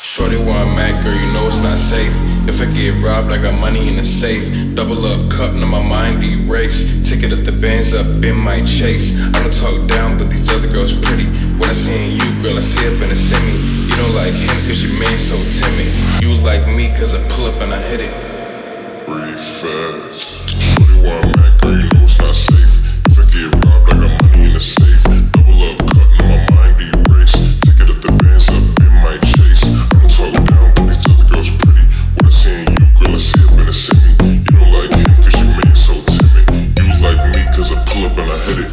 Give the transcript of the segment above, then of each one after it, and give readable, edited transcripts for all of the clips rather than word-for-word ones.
Shorty where I'm at, girl, you know it's not safe. If I get robbed, I got money in the safe. Double up cup, now my mind erase. Ticket at the bands up in my chase. I don't talk down, but these other girls pretty. What I see in you, girl, I see up in a semi. You don't like him cause your man so timid. You like me cause I pull up and I hit it. Breathe fast. Shorty where I'm at, girl, you know it's not safe. If I get robbed, I got money in the safe. Double up cut, now my mind erase. Ticket at the bands up in my chase. I don't talk down, but these other girls pretty. What I see in you, girl, I see up in a semi. You don't like him cause your man so timid. You like me cause I pull up and I hit it.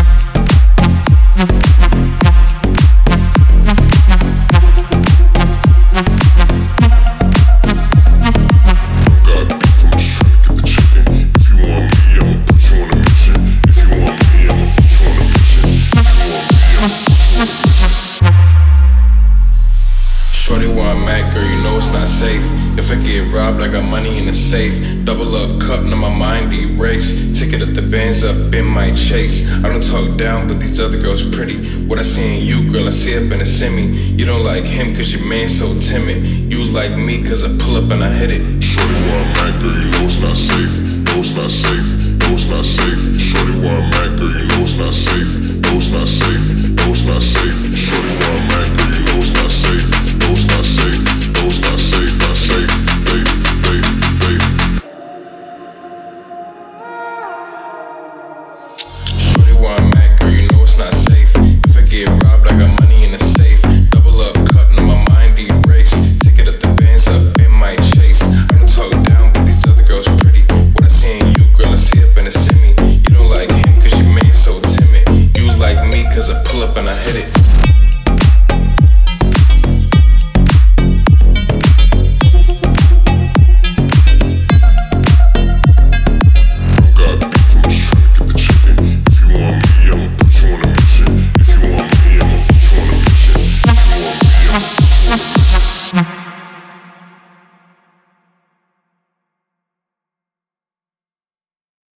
Shorty where I'm at, girl, you know it's not safe. If I get robbed, I got money in the safe. Double up cup, now my mind erase. Ticket at the bands up in my chase. I don't talk down, but these other girls pretty. What I see in you, girl, I see up in a semi. You don't like him cause your man so timid. You like me cause I pull up and I hit it. Shorty where I'm at, girl, you know it's not safe. No, it's not safe. No, it's not safe. Shorty where I'm at, girl, you know it's not safe. No, it's not safe. No, it's not safe. Shorty where I'm